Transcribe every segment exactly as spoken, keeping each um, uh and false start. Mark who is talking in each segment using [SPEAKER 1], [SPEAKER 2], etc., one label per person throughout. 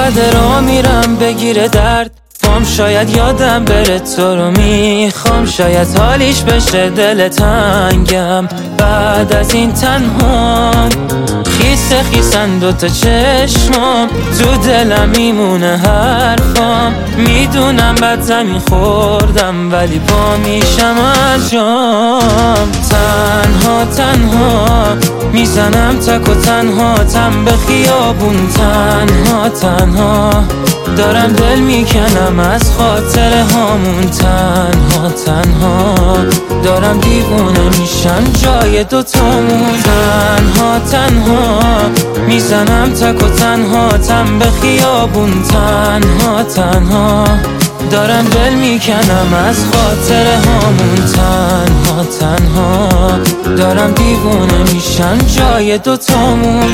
[SPEAKER 1] بعد را میرم بگیره درد پام، شاید یادم بره تو رو میخوام، شاید حالیش بشه دل تنگم. بعد از این تنهام خیسه خیسن دوتا چشمام، تو دلم میمونه حرفام. میدونم بد زمین خوردم ولی پا میشم از جام. تنها تنها میزنم تک و تنها تم به خیابون، تنها تنها دارم دل میکنم از خاطر هامون، تنها تنها دارم دیوونه میشم جای دوتامون. تنها تنها میزنم تک و تنها تم به خیابون، تنها تنها دارم دل میکنم از خاطر هامون، تنها تنها دارم دیوونه میشم جای دوتامون.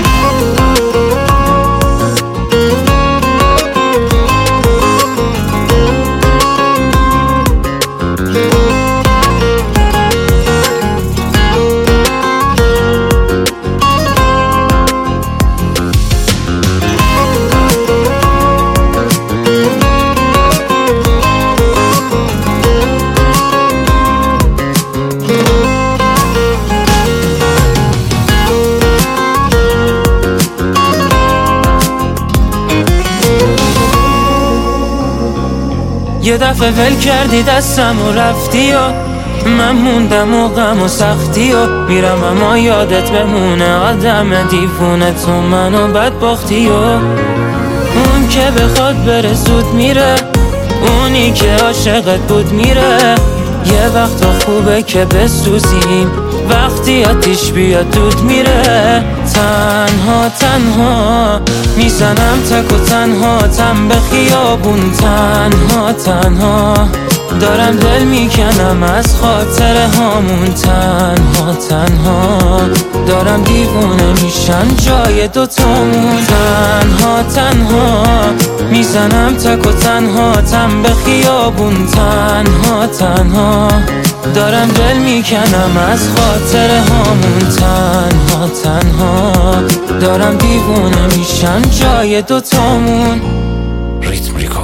[SPEAKER 1] یه دفعه ول کردی دستم و رفتی و من موندم و غم و سختی و میرم اما یادت بمونه آدم دیوونه تو منو بدبختی و اون که بخواد بره زود میره، اونی که عاشقت بود میره. یه وقتا خوبه که بسوزیم وقتی آتیش بیاد دود میره. تنها تنها میزنم تک و تنها تم به خیابون، تنها تنها دارم دل میکنم از خاطر هامون، تنها تنها دارم دیوونه میشم جای دوتامون. تنها تنها میزنم تک و تنها تم به خیابون، تنها تنها دارم دل میکنم از خاطر هامون، تنها تنها دارم دیوونه میشم جای دوتامون.
[SPEAKER 2] ریتم ریکارد.